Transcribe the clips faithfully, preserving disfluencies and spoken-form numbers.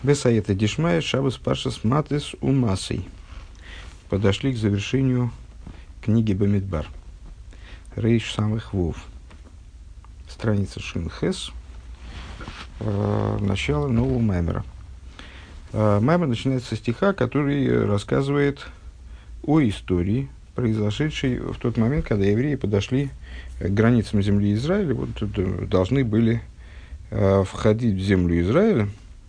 Бесаета Дишмая Шабас Пашас Матис Умасой. Подошли к завершению книги Бамидбар. Рейш самых вов. Страница Шинхес. Э, начало нового маймера. Э, маймер начинается со стиха, который рассказывает о истории, произошедшей в тот момент, когда евреи подошли к границам земли Израиля. Вот тут должны были э, входить в землю Израиля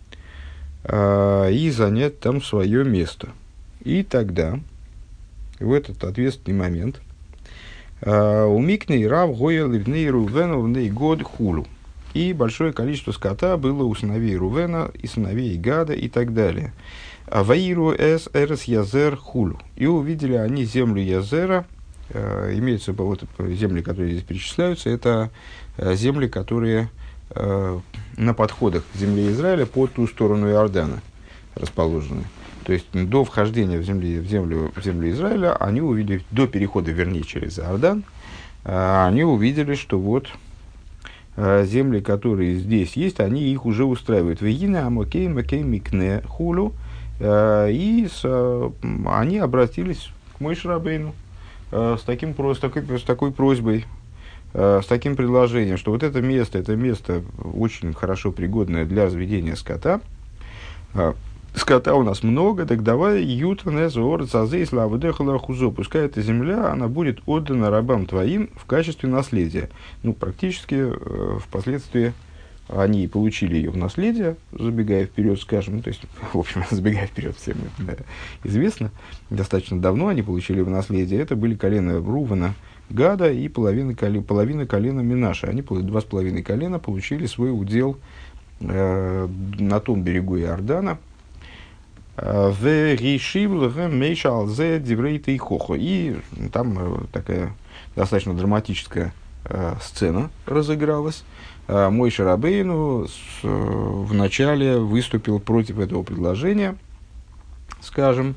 и занять там свое место. И тогда, в этот ответственный момент, у Микней Рав Гоя Ливней Рувена Вней Год Хулу. И большое количество скота было у сыновей Рувена и сыновей Гада и так далее. Ваиру эс эрес Язер Хулу. И увидели они землю Язера. Имеются вот земли, которые здесь перечисляются, это земли, которые на подходах к земле Израиля по ту сторону Иордана расположены. То есть до вхождения в, земли, в, землю, в землю Израиля они увидели, до перехода, вернее, через Иордан, они увидели, что вот земли, которые здесь есть, они их уже устраивают. Вегина амокей макей микне хулу. И с, они обратились к Моше Рабейну с, таким, с, такой, с такой просьбой, с таким предложением, что вот это место, это место очень хорошо пригодное для разведения скота. Скота у нас много, так давай ютанез орц азей славудехала хузо. Пускай эта земля, она будет отдана рабам твоим в качестве наследия. Ну, практически впоследствии они получили ее в наследие, забегая вперед, скажем, то есть, в общем, забегая вперед, всем да, известно, достаточно давно они получили в наследие. Это были колена Рувена, Гада и половина, половина колена Минаша. Они, два с половиной колена, получили свой удел э, на том берегу Иордана. И там э, такая достаточно драматическая э, сцена разыгралась. Э, Моше Рабейну с, э, вначале выступил против этого предложения, скажем,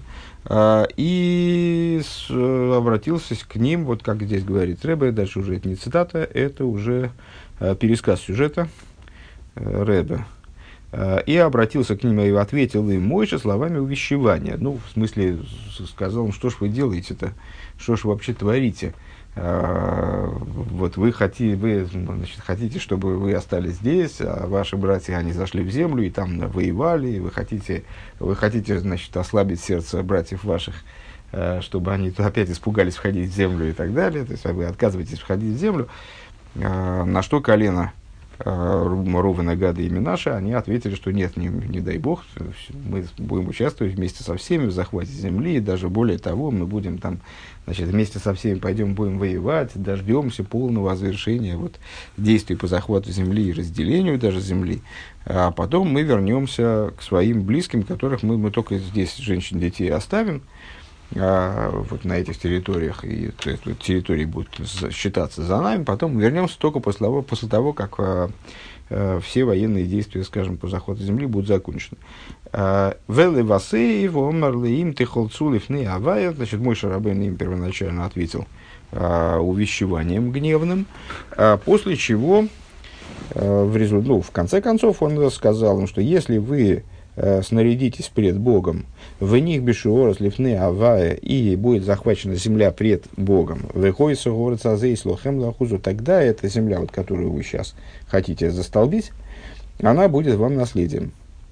и с, обратился к ним, вот как здесь говорит Ребе, дальше уже это не цитата, это уже э, пересказ сюжета э, Ребе. Э, и обратился к ним и ответил им Моше словами увещевания. Ну, в смысле, сказал им, что ж вы делаете-то, что ж вы вообще творите. Э, вот вы, хотите, вы значит, хотите, чтобы вы остались здесь, а ваши братья, они зашли в землю и там воевали, и вы хотите, вы хотите, значит, ослабить сердце братьев ваших, э, чтобы они опять испугались входить в землю и так далее, то есть вы отказываетесь входить в землю, э, на что колено Рувена, Гада и Минаша, они ответили, что нет, не, не дай бог, мы будем участвовать вместе со всеми в захвате земли, и даже более того, мы будем там, значит, вместе со всеми пойдем, будем воевать, дождемся полного завершения вот, действий по захвату земли и разделению даже земли, а потом мы вернемся к своим близким, которых мы, мы только здесь женщин, детей оставим, а, вот на этих территориях, и территории будут считаться за нами, потом вернемся только после того, после того как а, а, все военные действия, скажем, по захвату земли будут закончены. Велы васеев, омарлы им тихолцулев не авая, значит, Моше Рабейну им первоначально ответил а, увещеванием гневным, а, после чего а, в, резу... ну, в конце концов он сказал им, что если вы снарядитесь пред Богом, в них бешуорос лифны авая, и будет захвачена земля пред Богом, выходится город сазей слохем лахузу, тогда эта земля, вот, которую вы сейчас хотите застолбить, она будет вам наследием.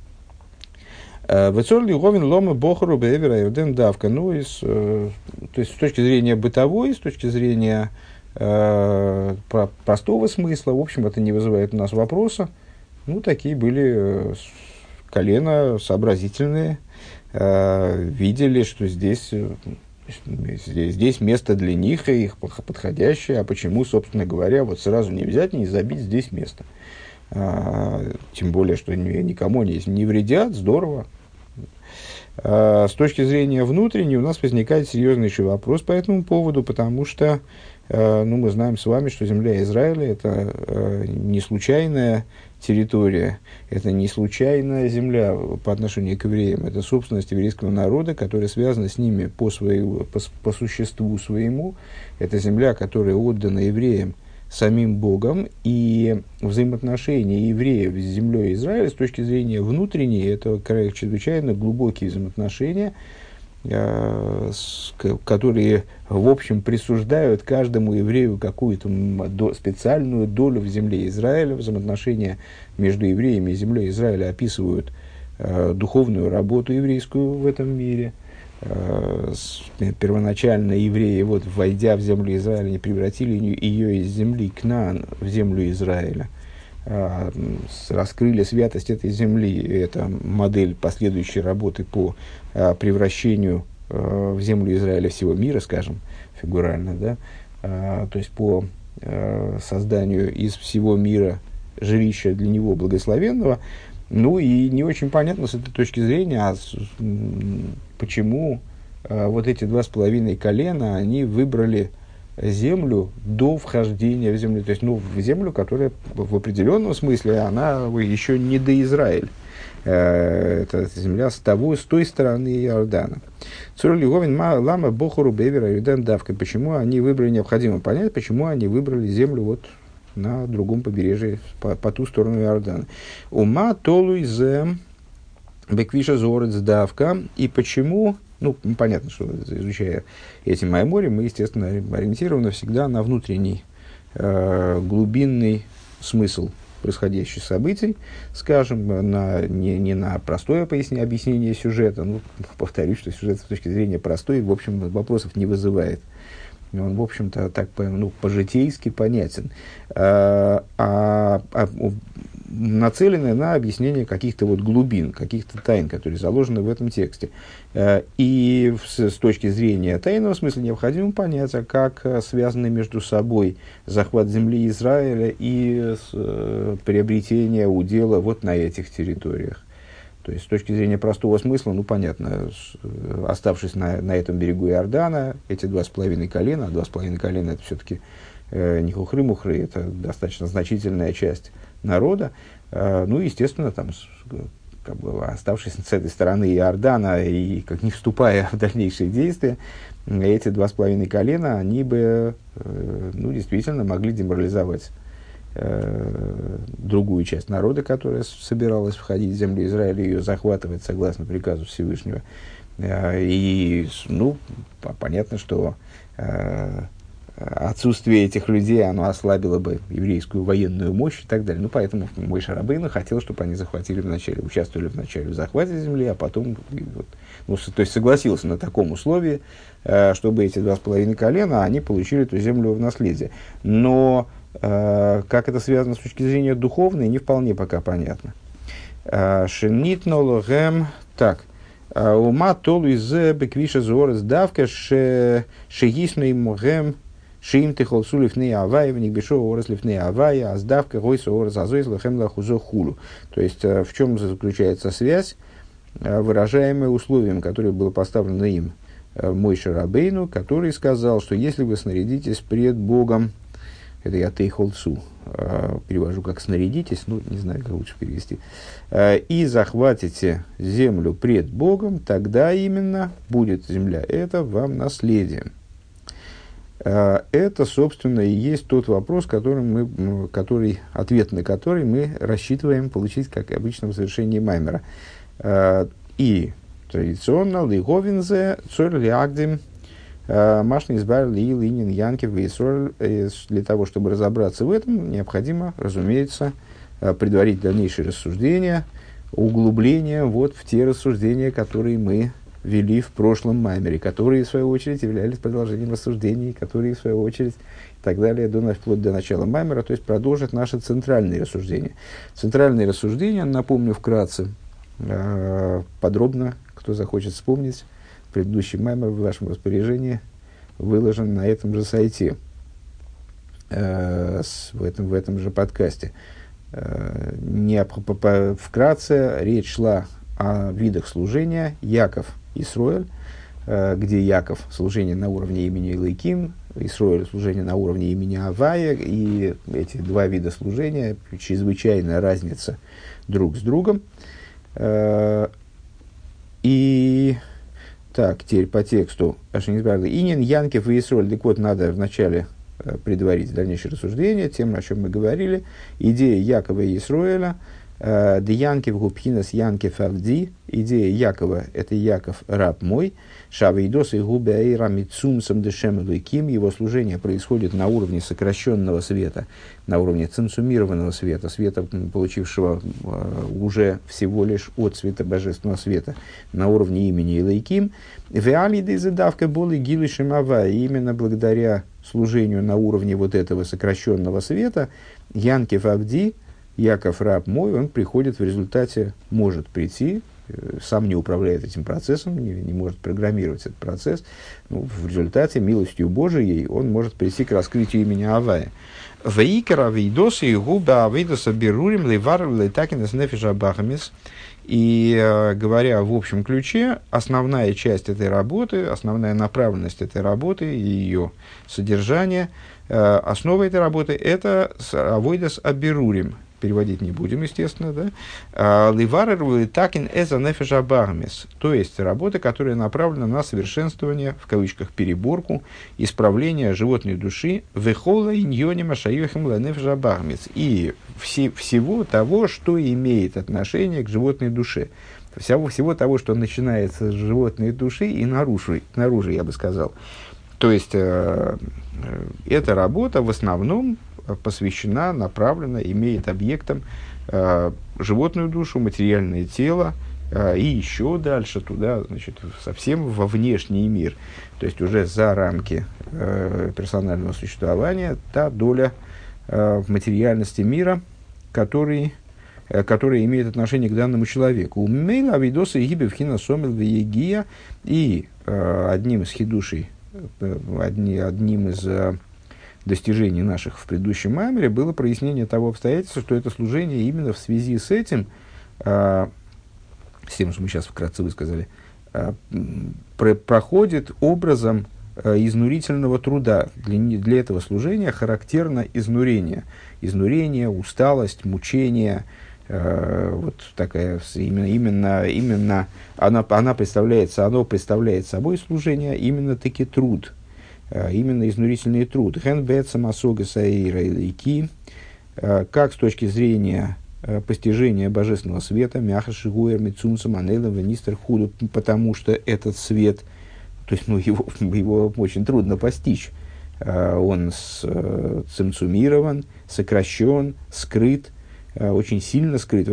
Вецорли говин ломы бохору бевера ирден давка. Ну, из, то есть с точки зрения бытовой, с точки зрения э, простого смысла, в общем, это не вызывает у нас вопроса. Ну, такие были колено сообразительные, э, видели, что здесь, здесь, здесь место для них, и их подходящее, а почему, собственно говоря, вот сразу не взять, не забить здесь место. Э, тем более, что никому они не вредят, здорово. Э, с точки зрения внутренней у нас возникает серьезный еще вопрос по этому поводу, потому что э, ну, мы знаем с вами, что земля Израиля – это э, не случайная территория, это не случайная земля по отношению к евреям, это собственность еврейского народа, которая связана с ними по, своему, по, по существу своему. Это земля, которая отдана евреям самим Богом, и взаимоотношения евреев с землей Израиля с точки зрения внутренней, это чрезвычайно глубокие взаимоотношения, э, с, которые, в общем, присуждают каждому еврею какую-то до, специальную долю в земле Израиля. Взаимоотношения между евреями и землей Израиля описывают э, духовную работу еврейскую в этом мире. Первоначально евреи, вот, войдя в землю Израиля, не превратили ее из земли Кнаан в землю Израиля, раскрыли святость этой земли. Это модель последующей работы по превращению в землю Израиля всего мира, скажем, фигурально, да? То есть по созданию из всего мира жилища для него благословенного. Ну и не очень понятно с этой точки зрения, а с, почему а, вот эти два с половиной колена, они выбрали землю до вхождения в землю, то есть ну, в землю, которая в определенном смысле, она еще не до Израиля. Э, это земля с, того, с той стороны Иордана. Лама Бохору Бевера Юден Давка. Почему они выбрали, необходимо понять, почему они выбрали землю вот на другом побережье, по, по ту сторону Иордана. Ума толуйзе беквиша зорец давка. И почему, ну, понятно, что изучая эти маймори, мы, естественно, ориентированы всегда на внутренний, э, глубинный смысл происходящих событий, скажем, на, не, не на простое пояснение, объяснение сюжета. Ну, повторюсь, что сюжет с точки зрения простой, в общем, вопросов не вызывает. Он, в общем-то, так, ну, по-житейски понятен, а, а, а нацелены на объяснение каких-то вот глубин, каких-то тайн, которые заложены в этом тексте. И с, с точки зрения тайного смысла необходимо понять, как связаны между собой захват земли Израиля и с, приобретение удела вот на этих территориях. То есть, с точки зрения простого смысла, ну, понятно, с, оставшись на, на этом берегу Иордана, эти два с половиной колена, два с половиной колена это все-таки э, не хухры-мухры, это достаточно значительная часть народа. Э, ну, естественно, там, с, как бы, оставшись с этой стороны Иордана и как не вступая в дальнейшие действия, эти два с половиной колена, они бы, э, ну, действительно могли деморализовать другую часть народа, которая собиралась входить в землю Израиля, ее захватывать согласно приказу Всевышнего. И, ну, понятно, что отсутствие этих людей, оно ослабило бы еврейскую военную мощь и так далее. Ну, поэтому Моше Рабейну хотел, чтобы они захватили вначале, участвовали вначале в захвате земли, а потом, вот, ну, то есть согласился на таком условии, чтобы эти два с половиной колена, они получили эту землю в наследие. Но как это связано с точки зрения духовной, не вполне пока понятно. Шенитнологем. Так. Ума толу из беквиша зорес давка шеисный могем шиим тихолсу лифней авай в них бешо орес лифней авай а сдавка гойса орес азойс лохем лахузо хулу. То есть в чем заключается связь, выражаемая условием, которое было поставлено им Моше Рабейну, который сказал, что если вы снарядитесь пред Богом, это я тейхолцу, перевожу как снарядитесь, ну, не знаю, как лучше перевести, и захватите землю пред Богом, тогда именно будет земля эта вам наследием. Это, собственно, и есть тот вопрос, который мы, который, ответ на который мы рассчитываем получить, как обычно, в завершении маймера. И традиционно лиговинзе цор лиагдим Машни избавили и Линин, Янкев и Исроль. Для того, чтобы разобраться в этом, необходимо, разумеется, предварить дальнейшие рассуждения, углубление вот в те рассуждения, которые мы вели в прошлом маймере, которые, в свою очередь, являлись продолжением рассуждений, которые, в свою очередь, и так далее, до, вплоть до начала маймера, то есть продолжат наши центральные рассуждения. Центральные рассуждения, напомню вкратце, подробно, кто захочет вспомнить, предыдущий маймер в вашем распоряжении выложен на этом же сайте, э, с, в, этом, в этом же подкасте. Э, не, по, по, вкратце речь шла о видах служения Яков и Исроэль, э, где Яков служение на уровне имени Элоким, Исроэль служение на уровне имени Авая, и эти два вида служения, чрезвычайная разница друг с другом. Э, и Так, теперь по тексту. Инин, Янкев и Исроль. Так вот, надо вначале предварить дальнейшее рассуждение тем, о чем мы говорили. Идея Якова и Исроэля, де Янкев губхинас Янкев Авди, идея Якова – это Яков, раб мой, Шавейдос и губяйра митсумсом дешем лыким, его служение происходит на уровне сокращенного света, на уровне цинцумированного света, света, получившего уже всего лишь от света божественного света, на уровне имени Илайким. Веалиды задавка боли гилы шимава, именно благодаря служению на уровне вот этого сокращенного света, Янкев Авди, Яков, раб мой, он приходит в результате, может прийти, сам не управляет этим процессом, не, не может программировать этот процесс, ну, в результате, милостью Божией, он может прийти к раскрытию имени Авая. Вейкара вейдосы и губа авейдоса берурим лейвар лейтакинес нефиша бахамис. И, говоря в общем ключе, основная часть этой работы, основная направленность этой работы и ее содержание, основа этой работы – это авойдос аберурим. Переводить не будем, естественно, да? Ливарер такин эза нефеша бармис, то есть работа, которая направлена на совершенствование, в кавычках, переборку, исправление животной души, вехола иньонима шаюхем ла нефеша бармис, и все, всего того, что имеет отношение к животной душе. Всего, всего того, что начинается с животной души и наружу, наружу, я бы сказал. То есть, э, э, эта работа в основном посвящена, направлена, имеет объектом э, животную душу, материальное тело, э, и еще дальше туда, значит, совсем во внешний мир, то есть уже за рамки э, персонального существования, та доля э, в материальности мира, который, э, которая имеет отношение к данному человеку. У Мейла Авидоса и Гибев Хина Сомел Вегия, и э, одним из хидушей, э, одни, одним из э, достижений наших в предыдущем маймере было прояснение того обстоятельства, что это служение именно в связи с этим, э, с тем, что мы сейчас вкратце высказали, э, про- проходит образом э, изнурительного труда. Для, для этого служения характерно изнурение. Изнурение, усталость, мучение. Э, вот такая, именно, именно, именно она, она представляется, оно представляет собой служение, именно таки труд. Именно изнурительный труд. Как с точки зрения постижения божественного света, потому что этот свет, то есть ну, его, его очень трудно постичь. Он цимцумирован, сокращен, скрыт, очень сильно скрыт.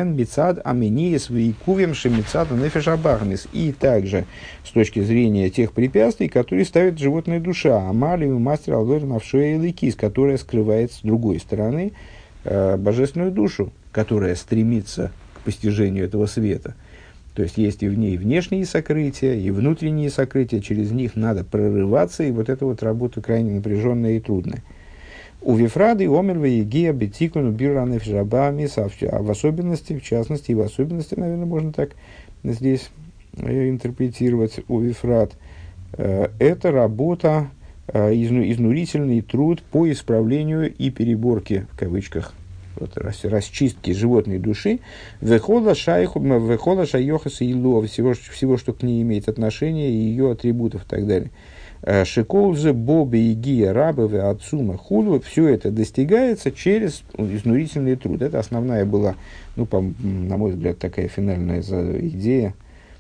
И также с точки зрения тех препятствий, которые ставит животная душа, амали мастер алдор навшоя ликис, которая скрывает с другой стороны э, божественную душу, которая стремится к постижению этого света. То есть есть и в ней внешние сокрытия, и внутренние сокрытия, через них надо прорываться, и вот эта вот работа крайне напряженная и трудная. У Вифрады омер вегия бетикуну бираны в жабами, а в особенности, в частности, и в особенности, наверное, можно так здесь интерпретировать у Вифрад, это работа, изнурительный труд по исправлению и переборке, в кавычках, вот, расчистки животной души, вехола шайохаса ило, всего, всего, что к ней имеет отношение, и ее атрибутов и так далее. Шиколзе, Боби, Игия, Рабовы, Ацума, Худу, все это достигается через изнурительный труд. Это основная была, ну, по, на мой взгляд, такая финальная идея,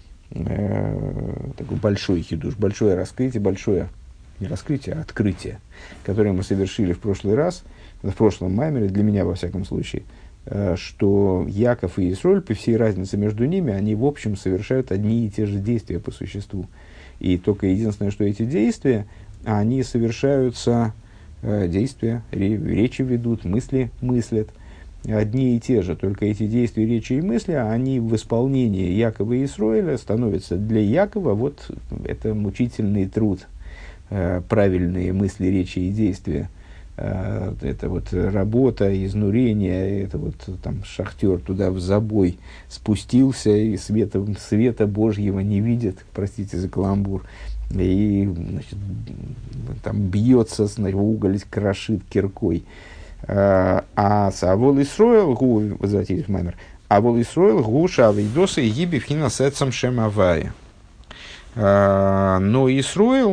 э, такой большой хидуш, большое раскрытие, большое, не раскрытие, а открытие, которое мы совершили в прошлый раз, в прошлом маймере, для меня, во всяком случае, э, что Яков и Исроль, при всей разнице между ними, они, в общем, совершают одни и те же действия по существу. И только единственное, что эти действия, они совершаются, э, действия, ре, речи ведут, мысли мыслят, одни и те же. Только эти действия, речи и мысли, они в исполнении Якова и Исроэля становятся для Якова, вот это мучительный труд, э, правильные мысли, речи и действия. Э, это вот работа, изнурение, это вот там шахтер туда в забой спустился и света, света Божьего не видит, простите за каламбур, и, значит, там бьется, значит, уголь крошит киркой. Э, а Авол Исроэл, гу, возвратились в маймер, Авол Исроэл гуша авейдоса и гиби фина сетсам шем авая. Но Исроэл,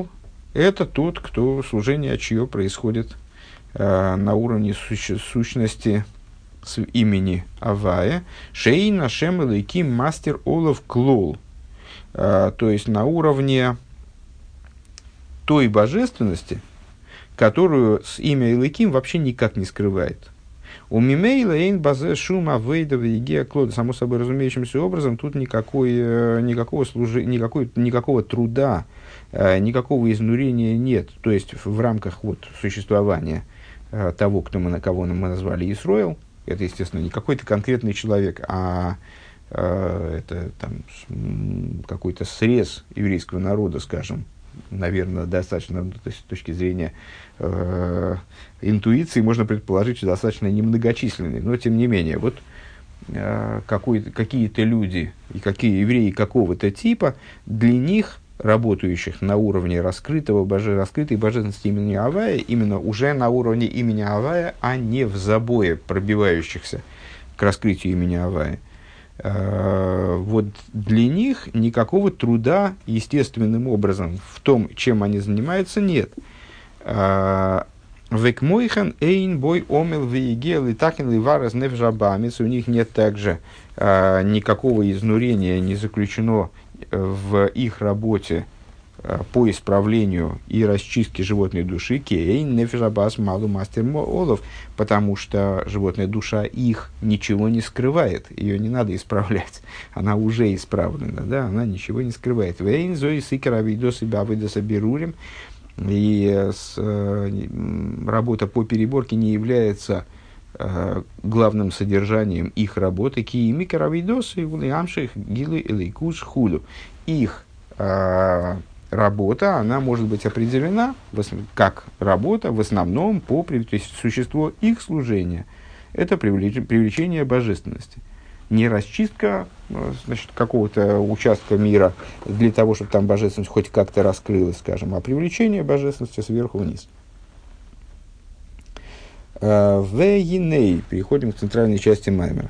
это тот, кто служение чье происходит э, на уровне суще, сущности с имени Авая. Шейна Шем Элейким Мастер Олов Клол. Э, то есть на уровне той божественности, которую с имя Элейким вообще никак не скрывает. У Мимейла эйн базе шума вейдова егея клода. Само собой разумеющимся образом, тут никакой, никакого, служи, никакой, никакого труда, никакого изнурения нет. То есть в рамках вот, существования того, кто мы, кого мы назвали Исроэл, это, естественно, не какой-то конкретный человек, а это там, какой-то срез еврейского народа, скажем, наверное, достаточно, то есть, с точки зрения э, интуиции, можно предположить, что достаточно немногочисленный. Но, тем не менее, вот э, какие-то люди и какие евреи какого-то типа, для них, работающих на уровне раскрытого, боже, раскрытой божественности имени Авая, именно уже на уровне имени Авая, а не в забое пробивающихся к раскрытию имени Авая. Вот для них никакого труда естественным образом в том, чем они занимаются, нет. Векмойхан эйн бой омел веегел и такин ливарас невжабамец. У них нет также никакого изнурения не заключено в их работе по исправлению и расчистке животной души, кейн нефижабас малу мастер олов, потому что животная душа их ничего не скрывает, ее не надо исправлять, она уже исправлена, да, она ничего не скрывает. Вейн зои сикера видосы бавидоса берурим, и с, э, работа по переборке не является э, главным содержанием их работы, ки микера видосы улиамших гилы элейкуш худу. Их э, работа, она может быть определена как работа в основном по, то есть существо их служения. Это привлечение, привлечение божественности. Не расчистка, значит, какого-то участка мира для того, чтобы там божественность хоть как-то раскрылась, скажем, а привлечение божественности сверху вниз. В Еней, переходим к центральной части Маймера.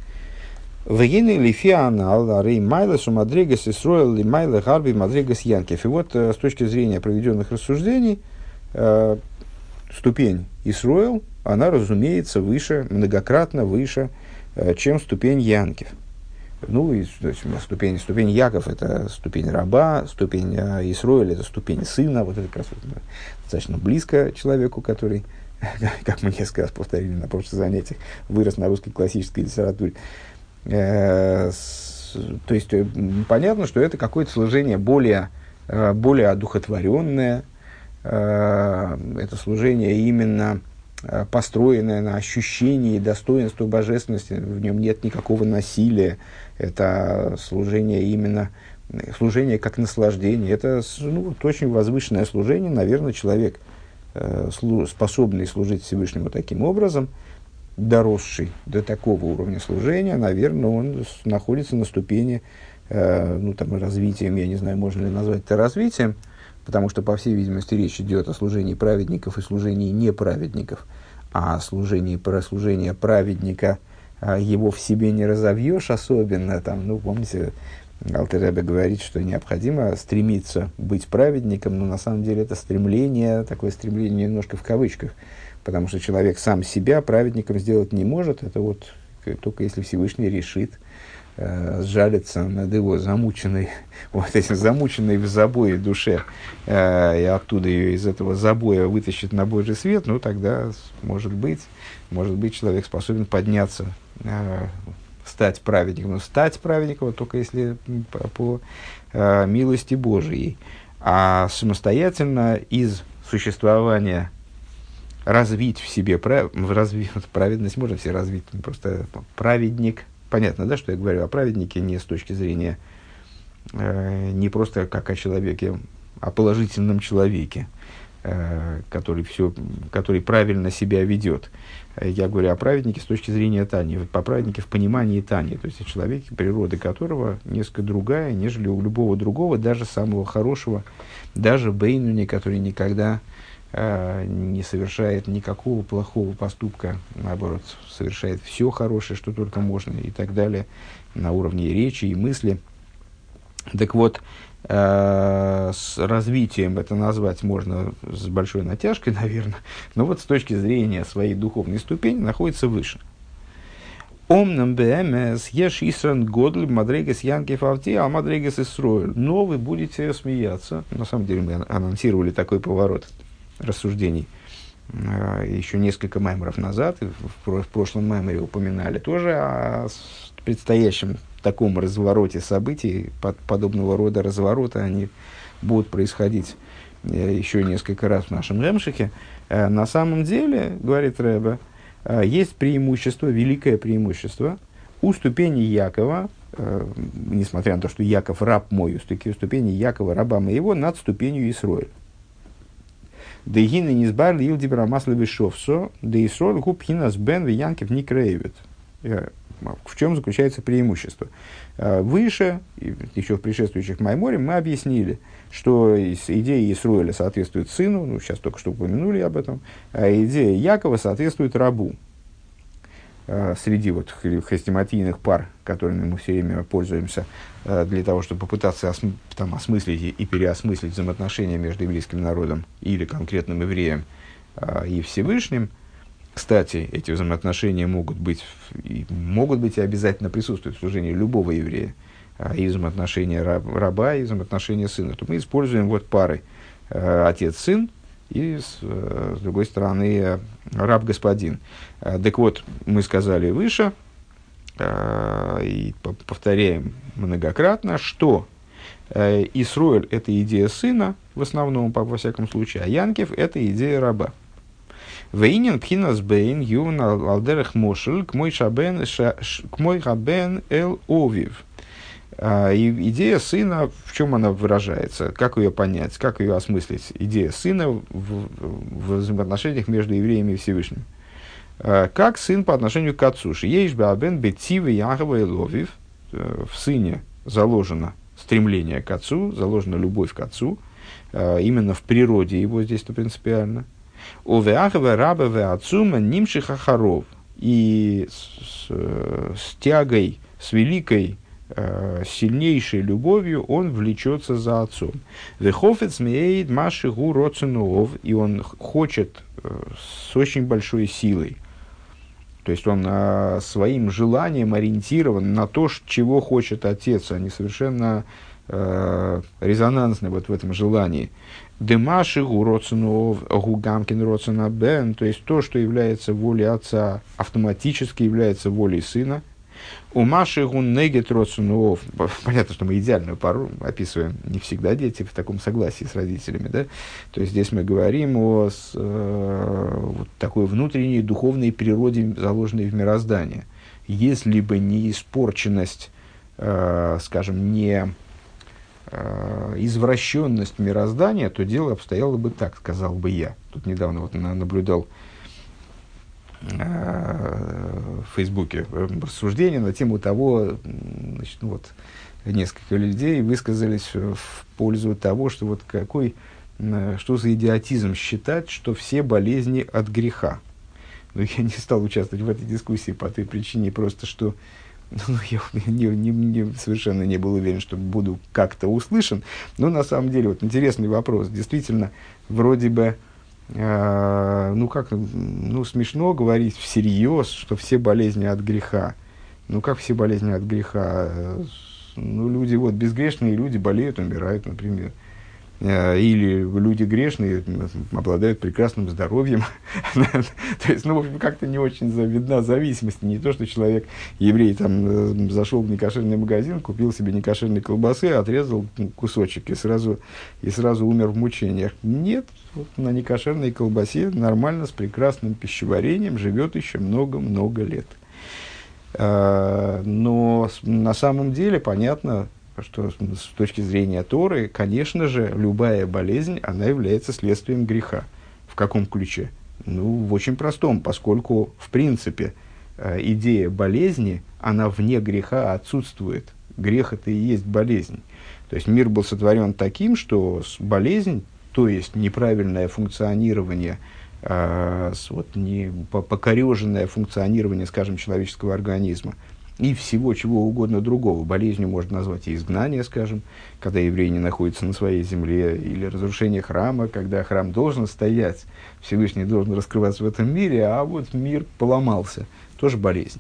Вегины лифианал, рей майлес у мадригас Исроэл ли майле гарби мадригас Янкев. И вот с точки зрения проведенных рассуждений, э, ступень Исроэл, она, разумеется, выше, многократно выше, э, чем ступень Янкев. Ну, и, то есть, ступень, ступень Яков – это ступень раба, ступень э, Исроэль – это ступень сына. Вот это как раз вот, достаточно близко человеку, который, как мы несколько раз повторили на прошлых занятиях, вырос на русской классической литературе. То есть, понятно, что это какое-то служение более, более одухотворенное, это служение именно построенное на ощущении достоинства божественности, в нем нет никакого насилия, это служение именно, служение как наслаждение, это ну, очень возвышенное служение, наверное, человек, способный служить Всевышнему таким образом, доросший до такого уровня служения, наверное, он находится на ступени, э, ну, там, развитием, я не знаю, можно ли назвать это развитием, потому что, по всей видимости, речь идет о служении праведников и служении неправедников, а служение, про служение праведника а его в себе не разовьешь особенно, там, ну, помните, Алтер Ребе говорит, что необходимо стремиться быть праведником, но на самом деле это стремление, такое стремление немножко в кавычках, потому что человек сам себя праведником сделать не может. Это вот только если Всевышний решит э, сжалиться над его замученной, вот этим замученной в забое душе, э, и оттуда ее из этого забоя вытащит на Божий свет, ну тогда, может быть, может быть, человек способен подняться, э, стать праведником. Но стать праведником только если по, по э, милости Божией. А самостоятельно из существования развить в себе прав... разви... праведность, можно все развить, просто праведник, понятно, да, что я говорю о праведнике не с точки зрения, э, не просто как о человеке, о положительном человеке, э, который, все, который правильно себя ведет. Я говорю о праведнике с точки зрения Тани, по праведнике в понимании Тани, то есть о человеке, природа которого несколько другая, нежели у любого другого, даже самого хорошего, даже Бейнуни, который никогда не совершает никакого плохого поступка, наоборот, совершает все хорошее, что только можно, и так далее, на уровне речи и мысли. Так вот, э, с развитием это назвать можно с большой натяжкой, наверное, но вот с точки зрения своей духовной ступени находится выше. Омнам бмс еш исран годль мадрегес янкев авти, а мадрегес исроэль. Но вы будете смеяться. На самом деле мы анонсировали такой поворот рассуждений еще несколько маймеров назад. В прошлом маймере упоминали тоже о предстоящем таком развороте событий. Под подобного рода развороты они будут происходить еще несколько раз в нашем Ремшихе. На самом деле, говорит Ребе, есть преимущество, великое преимущество у ступени Якова, э, несмотря на то, что Яков раб мой, у ступени Якова раба моего над ступенью Исроэль. Да гины не сбарли ил дибрамаслы вишовсо, да Исроэль губ хинас бен виянкев не крейвит. В чем заключается преимущество? Выше, еще в предшествующих майморе, мы объяснили, что идея Исроэля соответствует сыну, ну, сейчас только что упомянули об этом, а идея Якова соответствует рабу. Среди вот хрестоматийных пар, которыми мы все время пользуемся для того, чтобы попытаться осм- там, осмыслить и переосмыслить взаимоотношения между еврейским народом или конкретным евреем и Всевышним. Кстати, эти взаимоотношения могут быть, и могут быть и обязательно присутствуют в служении любого еврея. И взаимоотношения раб, раба, и взаимоотношения сына. То мы используем вот пары отец-сын и, с, с другой стороны, раб-господин. Так вот, мы сказали выше, и повторяем многократно, что Исроэль – это идея сына, в основном, во всяком случае, а Янкев – это идея раба. Вейнин пхинас бейн юн алдерах мошель к мой шабен к мой рабен эл овив. Идея сына, в чем она выражается, как ее понять, как ее осмыслить? Идея сына в, в взаимоотношениях между евреями и Всевышним. Как сын по отношению к отцу. Шиеш бабен бетивы Яхова эл овив. В сыне заложено стремление к отцу, заложена любовь к отцу. Именно в природе его здесь-то принципиально. Овеахова рабове отцума нимших ахаров. И с, с, с тягой, с великой, э, сильнейшей любовью он влечется за отцом. Вехофец меид маши гу роценуов. И он хочет э, с очень большой силой. То есть он э, своим желанием ориентирован на то, чего хочет отец. Они совершенно э, резонансны вот в этом желании. Демаши гуроцинов гугамкин роцина бен, то есть то, что является волей отца, автоматически является волей сына. У Маши гун негет роцинов, понятно, что мы идеальную пару описываем, не всегда дети в таком согласии с родителями, да? То есть здесь мы говорим о с, э, вот такой внутренней духовной природе, заложенной в мироздании. Если бы не испорченность, э, скажем, не извращенность мироздания, то дело обстояло бы так, сказал бы я. Тут недавно вот наблюдал в Фейсбуке рассуждения на тему того, значит, ну вот, несколько людей высказались в пользу того, что вот какой, что за идиотизм считать, что все болезни от греха. Но я не стал участвовать в этой дискуссии по той причине, просто что Ну, я не, не, не, совершенно не был уверен, что буду как-то услышан. Но на самом деле, вот интересный вопрос. Действительно, вроде бы, э, ну как, ну смешно говорить всерьез, что все болезни от греха. Ну как все болезни от греха? Ну люди, вот безгрешные люди болеют, умирают, например. Или люди грешные обладают прекрасным здоровьем. То есть, ну, в общем, как-то не очень видна зависимость. Не то, что человек, еврей, там, зашел в некошерный магазин, купил себе некошерной колбасы, отрезал кусочек и сразу, и сразу умер в мучениях. Нет, вот на некошерной колбасе нормально, с прекрасным пищеварением живет еще много-много лет. Но на самом деле понятно, что с точки зрения Торы, конечно же, любая болезнь, она является следствием греха. В каком ключе? Ну, в очень простом, поскольку, в принципе, идея болезни, она вне греха отсутствует. Грех – это и есть болезнь. То есть, мир был сотворен таким, что болезнь, то есть неправильное функционирование, э, вот, не, покореженное функционирование, скажем, человеческого организма, и всего чего угодно другого. Болезнью можно назвать и изгнание, скажем, когда евреи не находятся на своей земле, или разрушение храма, когда храм должен стоять, Всевышний должен раскрываться в этом мире, а вот мир поломался. Тоже болезнь.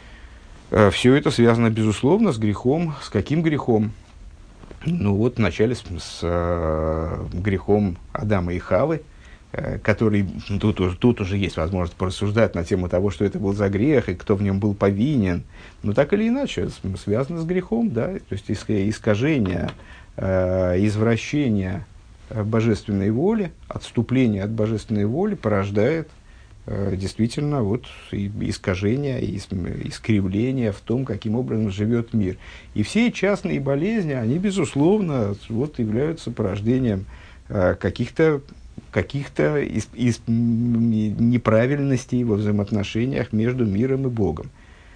Все это связано, безусловно, с грехом. С каким грехом? Ну вот вначале с, с э, грехом Адама и Хавы, э, который, тут, уже- тут уже есть возможность порассуждать на тему того, что это был за грех и кто в нем был повинен. Но так или иначе, с- связано с грехом, да, то есть иск- искажение, э, извращение э, божественной воли, отступление от божественной воли порождает э, действительно вот и- искажение, и ис- искривление в том, каким образом живет мир. И все частные болезни, они, безусловно, вот, являются порождением э, каких-то каких-то из- из- м, неправильностей во взаимоотношениях между миром и Богом.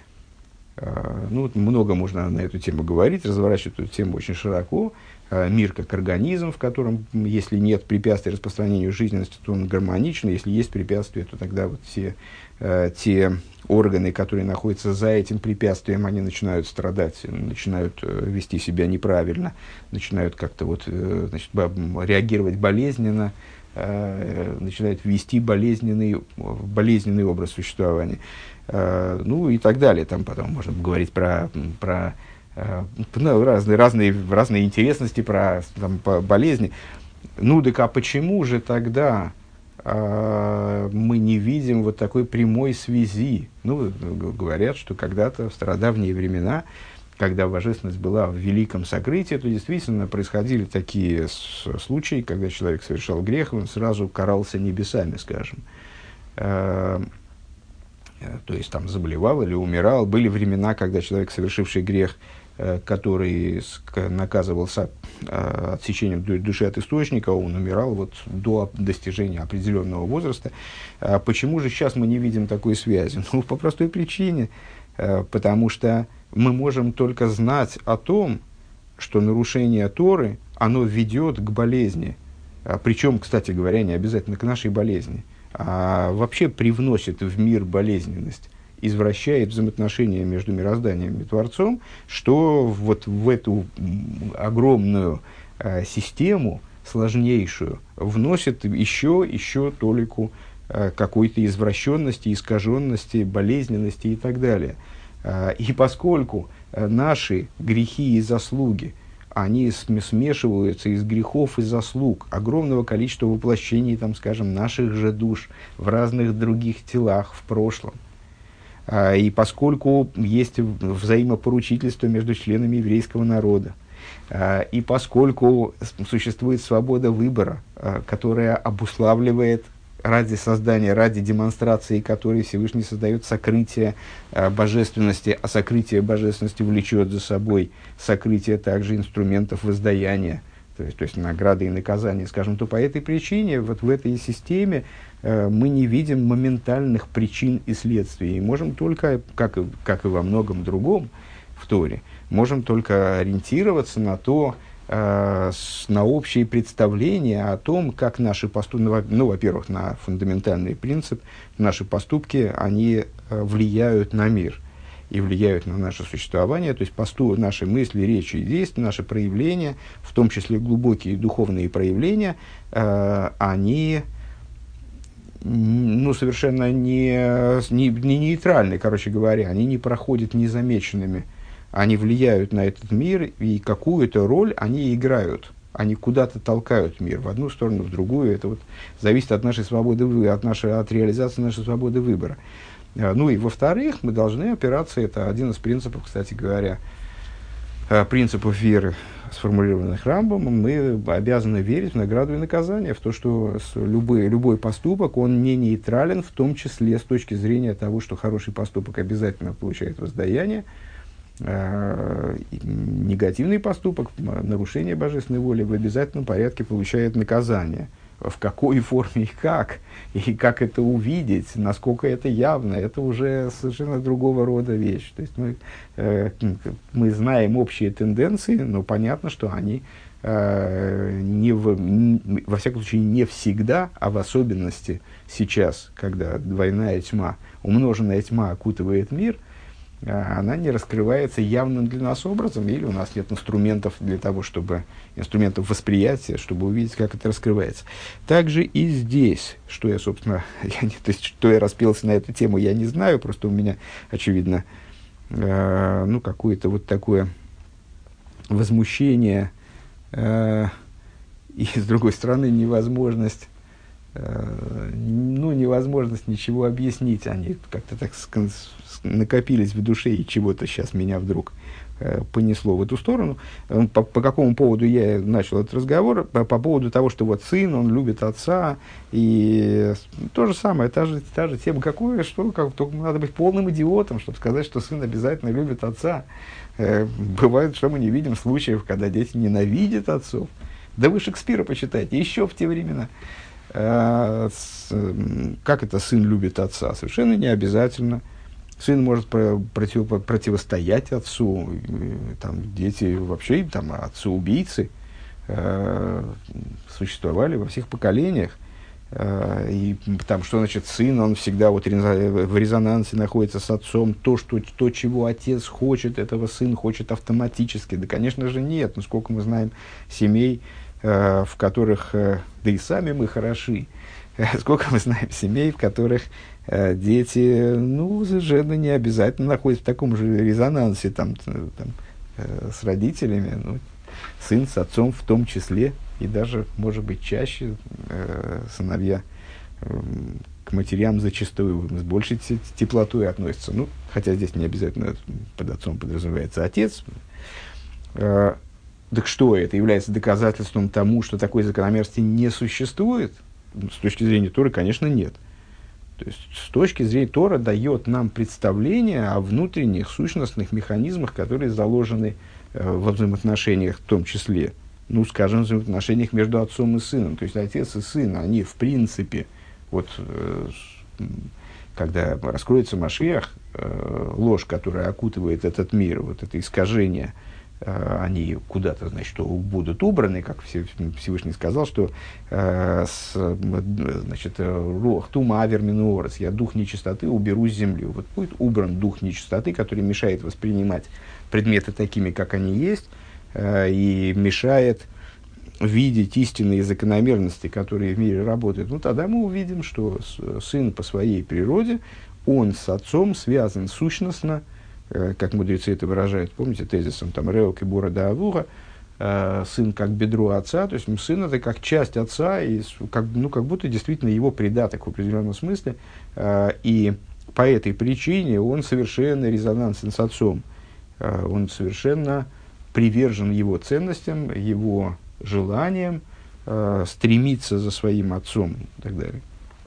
Э, Ну, вот много можно на эту тему говорить, разворачивать эту тему очень широко. Э, Мир как организм, в котором, м, если нет препятствий распространению жизненности, то он гармоничен. Если есть препятствия, то тогда вот все э, те органы, которые находятся за этим препятствием, они начинают страдать, начинают э, вести себя неправильно, начинают как-то вот, э, значит, бо- м, реагировать болезненно, э, начинают вести болезненный, болезненный образ существования. Э, ну и так далее. Там потом можно говорить про, м, про э, ну, разные, разные, разные интересности, про там, по- болезни. Ну, так а почему же тогда э, мы не видим вот такой прямой связи? Ну, г- говорят, что когда-то в стародавние времена, когда божественность была в великом сокрытии, то действительно происходили такие с- случаи, когда человек совершал грех, он сразу карался небесами, скажем. Э, э, то есть там заболевал или умирал. Были времена, когда человек, совершивший грех, э, который ск- наказывался э, отсечением ду- души от источника, он умирал вот до оп- достижения определенного возраста. А почему же сейчас мы не видим такой связи? Ну, по простой причине, э, потому что мы можем только знать о том, что нарушение Торы, оно ведет к болезни. А, причем, кстати говоря, не обязательно к нашей болезни, а вообще привносит в мир болезненность, извращает взаимоотношения между мирозданием и Творцом, что вот в эту м, огромную э, систему, сложнейшую, вносит еще, еще толику э, какой-то извращенности, искаженности, болезненности и так далее. Э, и поскольку э, наши грехи и заслуги, они см- смешиваются из грехов и заслуг огромного количества воплощений, там, скажем, наших же душ в разных других телах в прошлом. А, И поскольку есть в- взаимопоручительство между членами еврейского народа, а, и поскольку с- существует свобода выбора, а, которая обуславливает ради создания, ради демонстрации которой Всевышний создает сокрытие а, божественности, а сокрытие божественности влечет за собой сокрытие также инструментов воздаяния, то есть, то есть награды и наказания, скажем, то по этой причине вот в этой системе э, мы не видим моментальных причин и следствий. И можем только, как и, как и во многом другом в Торе, можем только ориентироваться на то, э, с- на общие представления о том, как наши поступки, ну, во- ну, во-первых, на фундаментальный принцип, наши поступки, они э, влияют на мир и влияют на наше существование, то есть посту, наши мысли, речи и действия, наши проявления, в том числе глубокие духовные проявления, э, они н- ну, совершенно не, не, не нейтральны, короче говоря, они не проходят незамеченными, они влияют на этот мир, и какую-то роль они играют. Они куда-то толкают мир в одну сторону, в другую. Это вот зависит от нашей свободы, вы- от, нашей, от реализации нашей свободы выбора. А, Ну и во-вторых, мы должны опираться, это один из принципов, кстати говоря, э, принципов веры, сформулированных Рамбамом, мы обязаны верить в награду и наказание, в то, что с- любой, любой поступок, он не нейтрален, в том числе с точки зрения того, что хороший поступок обязательно получает воздаяние, э, и негативный поступок, м, нарушение божественной воли в обязательном порядке получает наказание. В какой форме и как, и как это увидеть, насколько это явно, это уже совершенно другого рода вещь. То есть мы, э, мы знаем общие тенденции, но понятно, что они э, не в, н- во всяком случае не всегда, а в особенности сейчас, когда двойная тьма, умноженная тьма окутывает мир, а, она не раскрывается явным для нас образом, или у нас нет инструментов для того, чтобы, инструментов восприятия, чтобы увидеть, как это раскрывается. Также и здесь, что я, собственно, я не, то есть, что я распелся на эту тему, я не знаю, просто у меня, очевидно, э, ну, какое-то вот такое возмущение, э, и, с другой стороны, невозможность, э, ну, невозможность ничего объяснить. Они как-то так ск- накопились в душе, и чего-то сейчас меня вдруг э, понесло в эту сторону. Э, по, по какому поводу я начал этот разговор? По, по поводу того, что вот сын, он любит отца, и то же самое, та же, та же тема, какое, что, как, только надо быть полным идиотом, чтобы сказать, что сын обязательно любит отца. Э, бывает, что мы не видим случаев, когда дети ненавидят отцов. Да вы Шекспира почитайте, еще в те времена. Э, с, как это сын любит отца? Совершенно не обязательно. Сын может про, против, противостоять отцу. Там, дети вообще, там, отцы-убийцы э, существовали во всех поколениях. Э, и там, что значит сын, он всегда вот в резонансе находится с отцом. То, что, то, чего отец хочет, этого сын хочет автоматически. Да, конечно же, нет. Но сколько мы знаем семей, э, в которых, э, да и сами мы хороши, сколько мы знаем семей, в которых э, дети, ну, совершенно не обязательно находятся в таком же резонансе там, там, э, с родителями, ну, сын с отцом в том числе, и даже, может быть, чаще э, сыновья э, к матерям зачастую с большей теплотой относятся. Ну, хотя здесь не обязательно под отцом подразумевается отец. Э, так что, это является доказательством тому, что такой закономерности не существует? С точки зрения Торы, конечно, нет. То есть, с точки зрения Тора дает нам представление о внутренних сущностных механизмах, которые заложены э, во взаимоотношениях, в том числе, ну, скажем, в взаимоотношениях между отцом и сыном. То есть, отец и сын, они, в принципе, вот, э, когда раскроется Машиах, э, ложь, которая окутывает этот мир, вот это искажение, они куда-то, значит, будут убраны, как Всевышний сказал, что э, с, значит, рох тума аверминуорес, я дух нечистоты уберу с земли. Вот будет убран дух нечистоты, который мешает воспринимать предметы такими, как они есть, э, и мешает видеть истинные закономерности, которые в мире работают. Ну, тогда мы увидим, что сын по своей природе, он с отцом связан сущностно, как мудрецы это выражают, помните, тезисом там «Реок и Бура да Авура», э, сын как бедро отца, то есть сын это как часть отца, и как, ну, как будто действительно его придаток в определенном смысле, э, и по этой причине он совершенно резонансен с отцом, э, он совершенно привержен его ценностям, его желаниям, э, стремиться за своим отцом и так далее.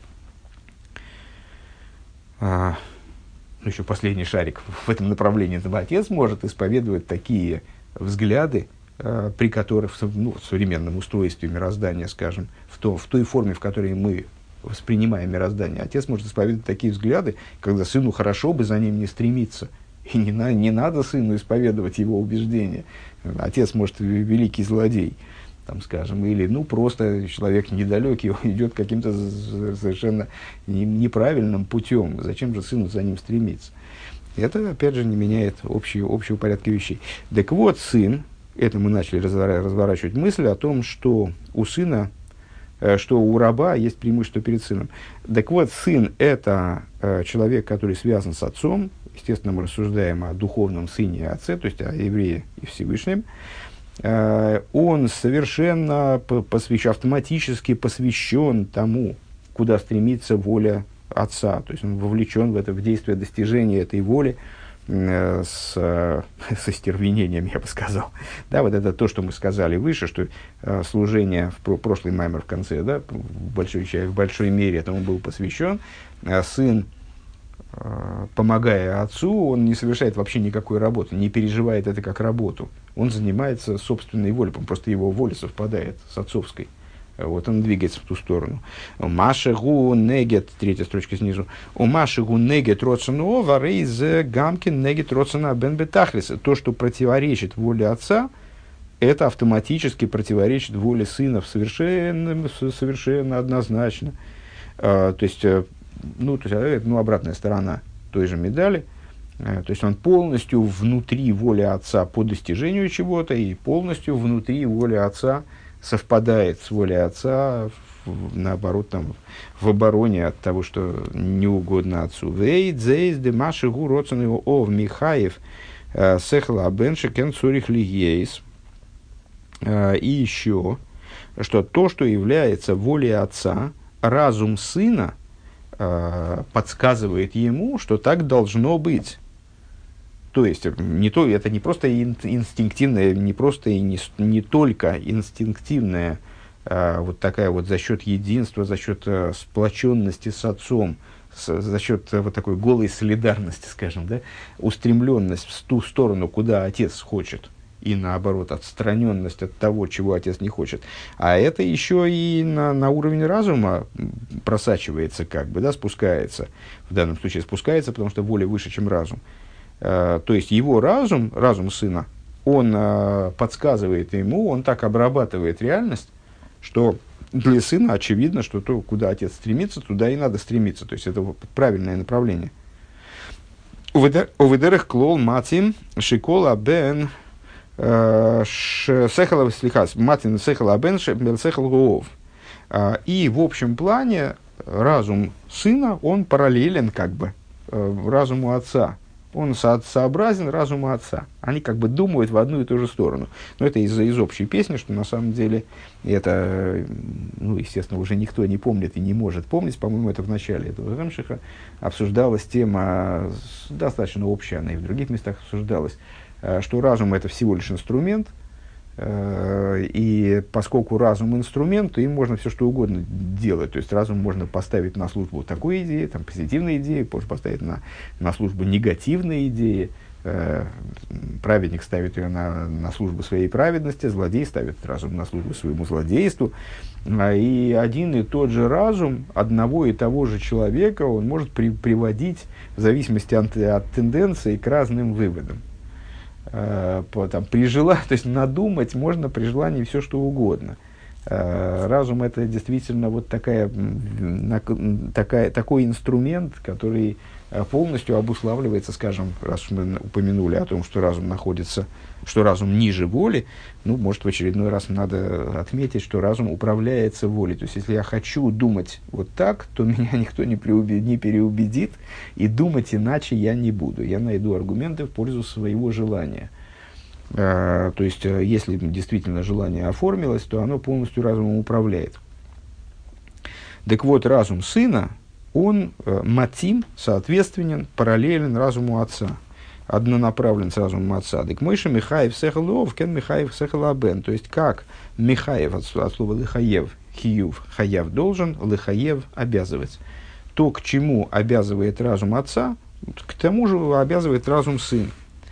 А, ну, еще последний шарик в этом направлении. Отец может исповедовать такие взгляды, э, при которых ну, в современном устройстве мироздания, скажем, в, то, в той форме, в которой мы воспринимаем мироздание, отец может исповедовать такие взгляды, когда сыну хорошо бы за ним не стремиться. И не, на, не надо сыну исповедовать его убеждения. Отец, может, великий злодей, там, скажем, или ну, просто человек недалекий, он идет каким-то совершенно неправильным путем. Зачем же сыну за ним стремиться? Это, опять же, не меняет общего, общего порядка вещей. Так вот, сын, это мы начали разворачивать мысль о том, что у сына, что у раба есть преимущество перед сыном. Так вот, сын – это человек, который связан с отцом. Естественно, мы рассуждаем о духовном сыне и отце, то есть о еврее и Всевышнем. Он совершенно посвящен, автоматически посвящен тому, куда стремится воля отца. То есть он вовлечен в это, в действие достижения этой воли э, с, с остервенением, я бы сказал. Да, вот это то, что мы сказали выше, что э, служение, в про, прошлый маймер в конце, да, в, большой, в большой мере этому был посвящен. А сын, э, помогая отцу, он не совершает вообще никакой работы, не переживает это как работу. Он занимается собственной волей, просто его воля совпадает с отцовской. Вот он двигается в ту сторону. Машегу негет, третья строчка снизу. У Машегу негет родсону варейз гамкин негет родсона бен бетахлис. То, что противоречит воле отца, это автоматически противоречит воле сына совершенно, совершенно однозначно. А, то есть, ну, то есть, ну, обратная сторона той же медали. То есть он полностью внутри воли Отца по достижению чего-то и полностью внутри воли Отца совпадает с волей Отца, в, наоборот, там, в обороне от того, что не угодно Отцу. И еще, что то, что является волей Отца, разум Сына подсказывает ему, что так должно быть. То есть, не то, это не просто инстинктивное, не просто и не, не только инстинктивная, а, вот такая вот за счет единства, за счет а, сплоченности с Отцом, с, за счет а, вот такой голой солидарности, скажем, да, устремленность в ту сторону, куда Отец хочет, и наоборот, отстраненность от того, чего Отец не хочет. А это еще и на, на уровень разума просачивается, как бы, да, спускается. В данном случае спускается, потому что воля выше, чем разум. То есть его разум, разум Сына, он э, подсказывает ему, он так обрабатывает реальность, что для Сына очевидно, что то, куда Отец стремится, туда и надо стремиться. То есть это правильное направление. Уведерах клол матим шикола бен сехала слихас матин сехала бен сехал гуов. И в общем плане разум Сына, он параллелен как бы разуму Отца. Он со- сообразен разуму Отца. Они как бы думают в одну и ту же сторону. Но это из, из общей песни, что на самом деле это, ну, естественно, уже никто не помнит и не может помнить. По-моему, это в начале этого Ремшиха обсуждалась тема, достаточно общая, она и в других местах обсуждалась, что разум – это всего лишь инструмент. И поскольку разум инструмент, то им можно все что угодно делать. То есть разум можно поставить на службу такой идеи, там, позитивной идеи, можно поставить на, на службу негативной идеи. Праведник ставит ее на, на службу своей праведности, злодей ставит разум на службу своему злодейству. И один и тот же разум одного и того же человека он может при, приводить в зависимости от, от тенденции к разным выводам. По, там, при желании, то есть надумать можно при желании все что угодно. Разум это действительно вот такая, такая, такой инструмент, который полностью обуславливается, скажем, раз мы упомянули о том, что разум находится, что разум ниже воли, ну, может, в очередной раз надо отметить, что разум управляется волей. То есть, если я хочу думать вот так, то меня никто не, преубед... не переубедит, и думать иначе я не буду. Я найду аргументы в пользу своего желания. А, то есть, если действительно желание оформилось, то оно полностью разумом управляет. Так вот, разум Сына, он э, матим, соответственен, параллелен разуму Отца. Однонаправлен с разумом Отца. Так Мойша Михаев сехалов, кен Михаев сехалабен. То есть, как Михаев от, от слова лихаев, хиюв, хаяв должен, лихаев обязывать. То, к чему обязывает разум Отца, к тому же обязывает разум Сына.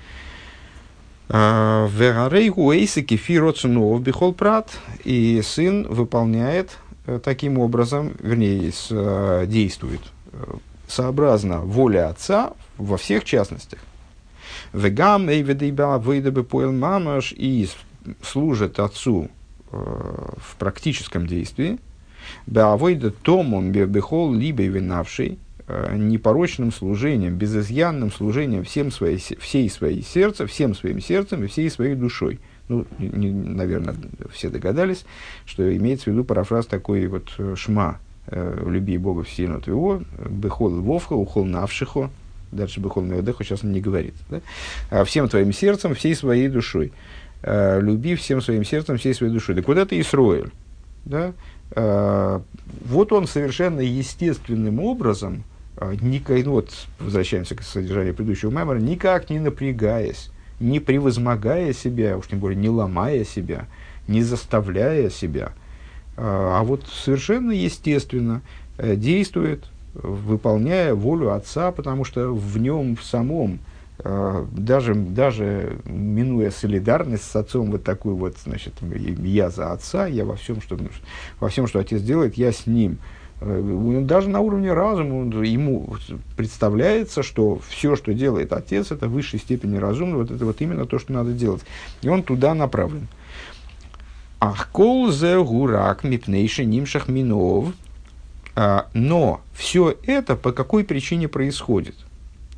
Верарейгу эйсики фироцунов бихол прат. И сын выполняет таким образом, вернее, с, действует сообразно воле Отца во всех частностях. Вегам эйведейба выйдабы поэл мамаш, и служит Отцу э, в практическом действии. Беавойда томом бебехол либо винавший, э, непорочным служением, безызъянным служением всем своей, всей своей сердца, всем своим сердцем и всей своей душой. Ну, не, наверное, все догадались, что имеется в виду парафраз такой вот шма, э, люби Бога всесильного твоего, бехол вовха, ухол навшихо. Дальше Бехол Меодеху сейчас он не говорит. Да? А всем твоим сердцем, всей своей душой. А, люби всем своим сердцем, всей своей душой. Да куда ты Исроэль? Да? А, вот он совершенно естественным образом, а, никак, ну вот, возвращаемся к содержанию предыдущего мемора, никак не напрягаясь, не превозмогая себя, уж тем более не ломая себя, не заставляя себя, а, а вот совершенно естественно а, действует, выполняя волю Отца, потому что в нем в самом, э, даже, даже минуя солидарность с Отцом, вот такую вот, значит, я за Отца, я во всем, что, во всем, что Отец делает, я с ним. Э, даже на уровне разума он, ему представляется, что все, что делает Отец, это в высшей степени разумно, вот это вот именно то, что надо делать. И он туда направлен. Ахкол зе гурак мипнейши нимшах минов. Но все это по какой причине происходит?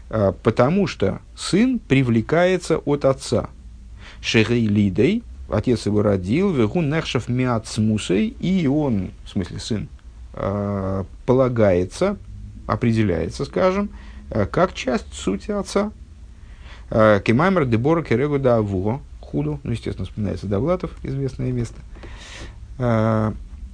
э, потому что сын привлекается от отца. Шегей лидей, отец его родил, вегун нехшев миацмусой, и он, в смысле сын, э, полагается, определяется, скажем, э, как часть сути отца. Кемаймер дебора керегу да авуго, худу, ну, естественно, вспоминается Довлатов, известное место. Э,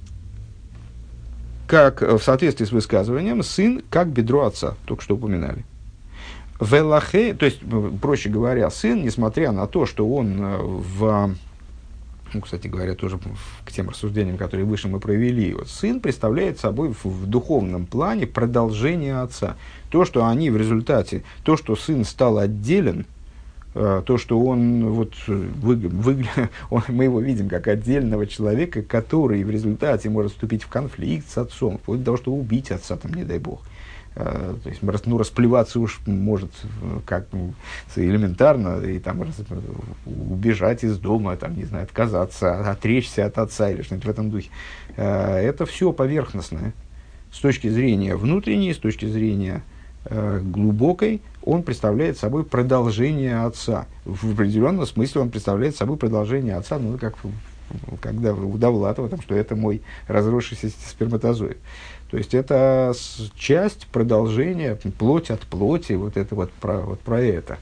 как в соответствии с высказыванием, сын как бедро отца, только что упоминали. Велахе, то есть, проще говоря, сын, несмотря на то, что он в, ну, кстати говоря, тоже к тем рассуждениям, которые выше мы провели, вот, сын представляет собой в, в духовном плане продолжение отца. То, что они в результате, то, что сын стал отделен, то, что он, вот, вы, вы, он, мы его видим как отдельного человека, который в результате может вступить в конфликт с отцом, вплоть до того, чтобы убить отца, там, не дай бог. То есть, ну, расплеваться уж может как элементарно, и там раз, убежать из дома, там, не знаю, отказаться, отречься от отца или что-нибудь в этом духе. Это все поверхностное. С точки зрения внутренней, с точки зрения глубокой, он представляет собой продолжение отца. В определенном смысле он представляет собой продолжение отца, ну, как когда у Довлатова, там, что это мой разросшийся сперматозоид. То есть это часть продолжения, плоть от плоти, вот это вот про, вот про это.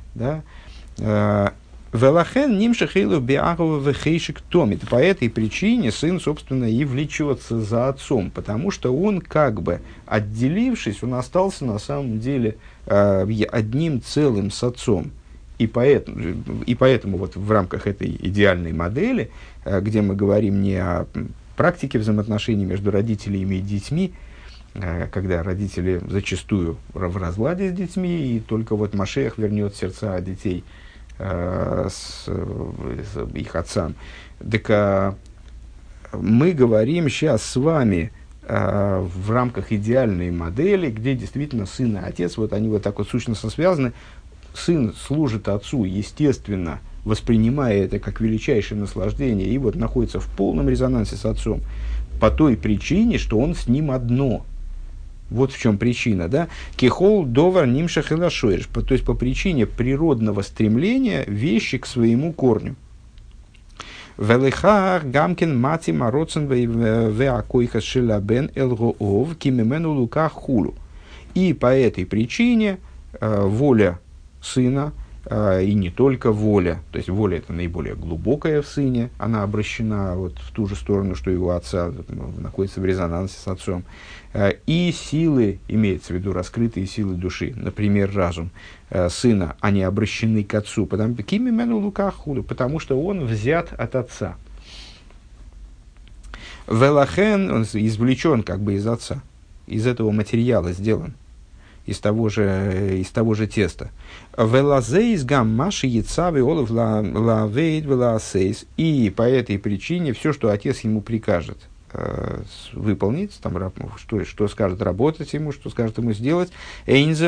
Велахен нимшахилу биаху вехейшик томит. По этой причине сын, собственно, и влечется за отцом, потому что он, как бы отделившись, он остался на самом деле одним целым с отцом. И поэтому, и поэтому вот в рамках этой идеальной модели, где мы говорим не о практике взаимоотношений между родителями и детьми, когда родители зачастую в разладе с детьми, и только вот Машиах вернет сердца детей э, с, с их отцам. Так а, мы говорим сейчас с вами э, в рамках идеальной модели, где действительно сын и отец, вот они вот так вот сущностно связаны. Сын служит отцу, естественно, воспринимая это как величайшее наслаждение, и вот находится в полном резонансе с отцом, по той причине, что он с ним одно. Вот в чем причина, да? Кихол довар нимшах и лашойрш, то есть по причине природного стремления вещи к своему корню. Велихах гамкин мати мароцен веакойха шилабен элгоов кимемену лука хулу. И по этой причине э, воля сына, и не только воля, то есть воля это наиболее глубокая в сыне, она обращена вот в ту же сторону, что его отца, находится в резонансе с отцом, и силы, имеется в виду раскрытые силы души, например, разум сына, они обращены к отцу, потому, потому что он взят от отца. Велахен, он извлечен как бы из отца, из этого материала сделан. Из того же, из того же теста. И по этой причине все, что отец ему прикажет э, выполнить, там, что, что скажет работать ему, что скажет ему сделать, это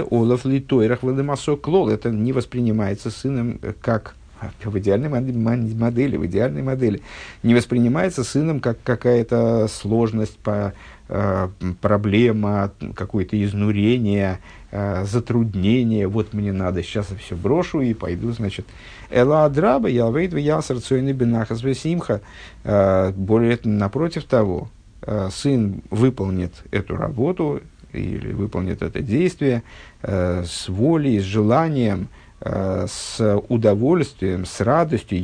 не воспринимается сыном как в идеальной модели, в идеальной модели, не воспринимается сыном как какая-то сложность, по, э, проблема, какое-то изнурение, э, затруднение. Вот мне надо, сейчас я все брошу и пойду, значит. Эла адраба, ялвейд в ясар цойны бенахас весимха. Более напротив того, э, сын выполнит эту работу или выполнит это действие э, с волей, с желанием, с удовольствием, с радостью,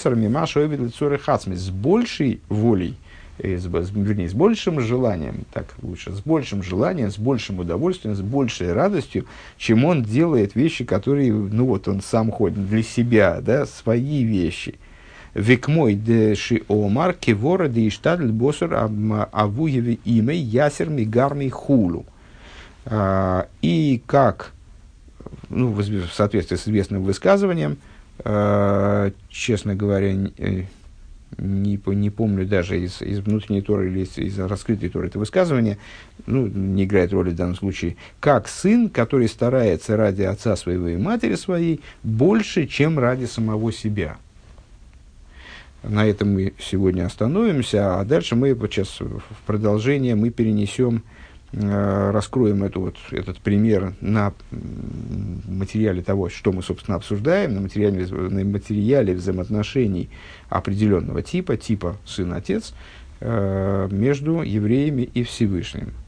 с большей волей, с, вернее, с большим желанием, так лучше, с большим желанием, с большим удовольствием, с большей радостью, чем он делает вещи, которые, ну вот, он сам ходит для себя, да, свои вещи. Векмой де ши омар кевора де иштадль босор авуеве имя ясер мигарми хулу. И как, ну, в соответствии с известным высказыванием, э, честно говоря, не, не помню даже из, из внутренней Торы или из, из раскрытой Торы это высказывание, ну, не играет роли в данном случае, как сын, который старается ради отца своего и матери своей больше, чем ради самого себя. На этом мы сегодня остановимся, а дальше мы вот сейчас в продолжение мы перенесем э, раскроем эту вот, этот пример на материале того, что мы, собственно, обсуждаем, на материале, на материале взаимоотношений определенного типа, типа сын-отец, э, между евреями и Всевышним.